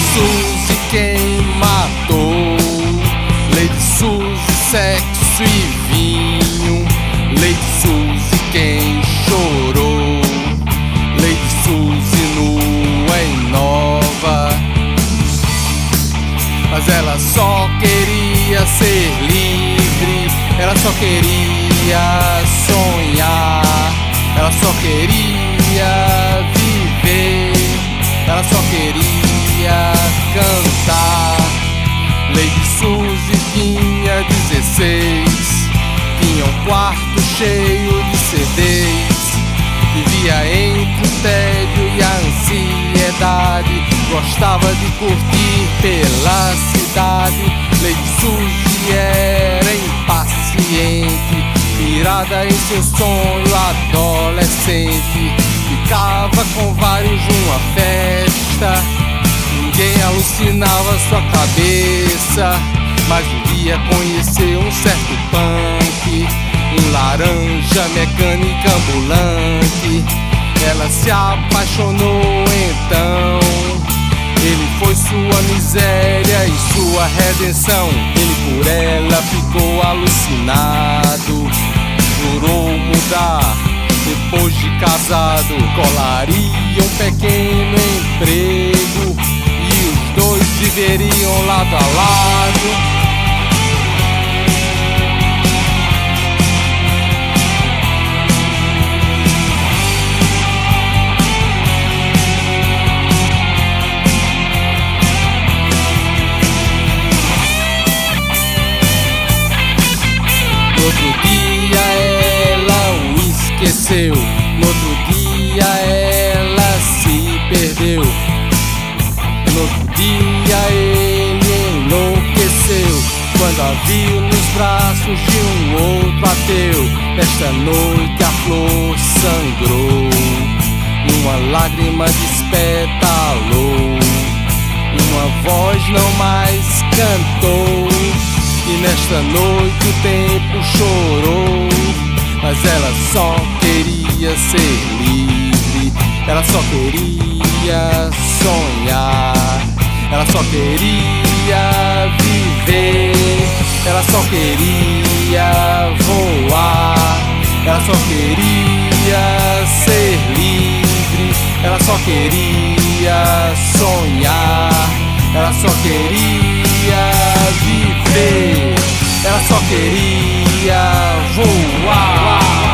Suzy quem matou, Lady Suzy sexo e vinho, Lady Suzy quem chorou, Lady Suzy nua e nova. Mas ela só queria ser livre, ela só queria sonhar, ela só queria viver, ela só queria cantar. Lady Suzy tinha 16, tinha um quarto cheio de CDs, vivia entre o tédio e a ansiedade, gostava de curtir pela cidade. Lady Suzy era impaciente, pirada em seu sonho adolescente, ficava com vários numa festa, ninguém alucinava sua cabeça. Mas um dia conheceu um certo punk, um laranja mecânica ambulante. Ela se apaixonou então, ele foi sua miséria e sua redenção. Ele por ela ficou alucinado, jurou mudar depois de casado. Colaria um pequeno emprego e os dois viveriam lado a lado. No outro dia ela o esqueceu, no outro dia ela se perdeu, no outro dia ele enlouqueceu, quando a viu nos braços de um outro ateu. Nesta noite a flor sangrou, uma lágrima despetalou, uma voz não mais cantou. E nesta noite o tempo chorou, mas ela só queria ser livre, ela só queria sonhar, ela só queria viver, ela só queria voar, ela só queria ser livre, ela só queria sonhar, ela só queria viver, ela só queria voar.